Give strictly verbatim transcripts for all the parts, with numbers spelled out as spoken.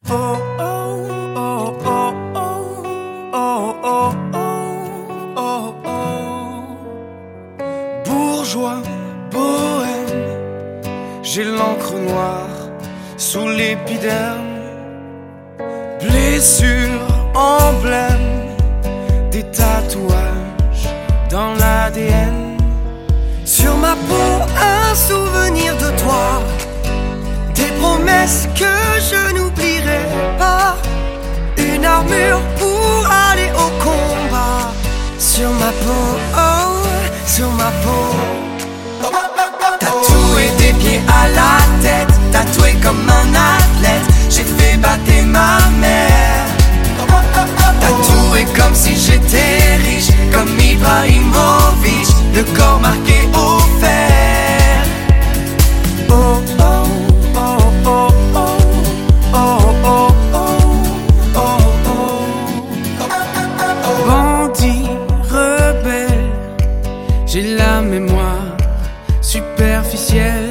Oh oh oh oh oh oh oh oh oh oh. Bourgeois, bohème, j'ai l'encre noire sous l'épiderme. Blessure, emblème, des tatouages dans l'A D N. Sur ma peau, un souvenir de toi, des promesses que je n'oublierai pas, une armure pour aller au combat. Sur ma peau, oh, sur ma peau. Tatoué des pieds à la tête, tatoué comme un athlète, j'ai fait battre ma mère. Tatoué comme si j'étais riche, comme Ibrahimovic, le corps marqué au fer. Oh oh oh oh oh oh oh oh oh oh. Bandit, rebelle, j'ai la mémoire superficielle.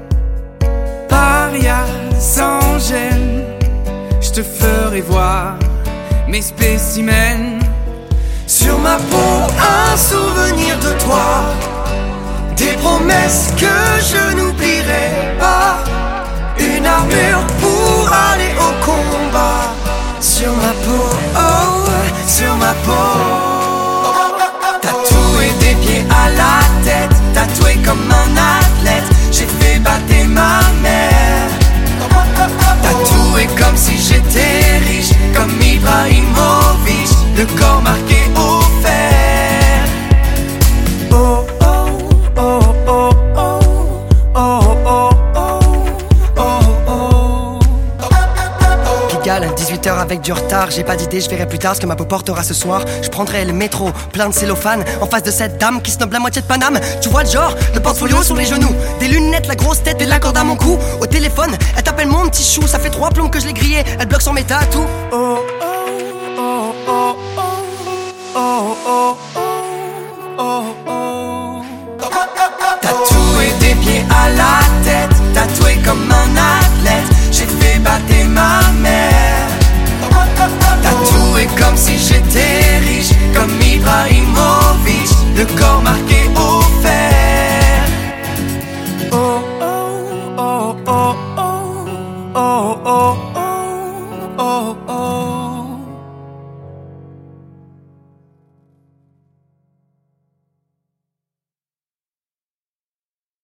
Paria sans gêne, je te ferai voir mes spécimens. Sur ma peau, un souvenir de toi, des promesses que je n'oublierai pas, une armure pour aller au combat. Sur ma peau, oh, sur ma peau. Tatoué des pieds à la tête, tatoué comme un athlète, j'ai fait battre ma mère. Tatoué comme si j'étais riche, comme Ibrahimovic, le corps marqué au fer. Oh oh oh oh oh oh oh oh oh oh. Pigalle, dix-huit heures avec du retard, j'ai pas d'idée, je verrai plus tard ce que ma peau portera ce soir. Je prendrai le métro, plein de cellophane, en face de cette dame qui snob la moitié de Paname. Tu vois le genre, le portfolio sur les genoux, des lunettes, la grosse tête et la corde à mon cou. Au téléphone, elle t'appelle mon petit chou, ça fait trois plombs que je l'ai grillé, elle bloque sur mes tatous. Oh oh oh oh oh oh oh oh.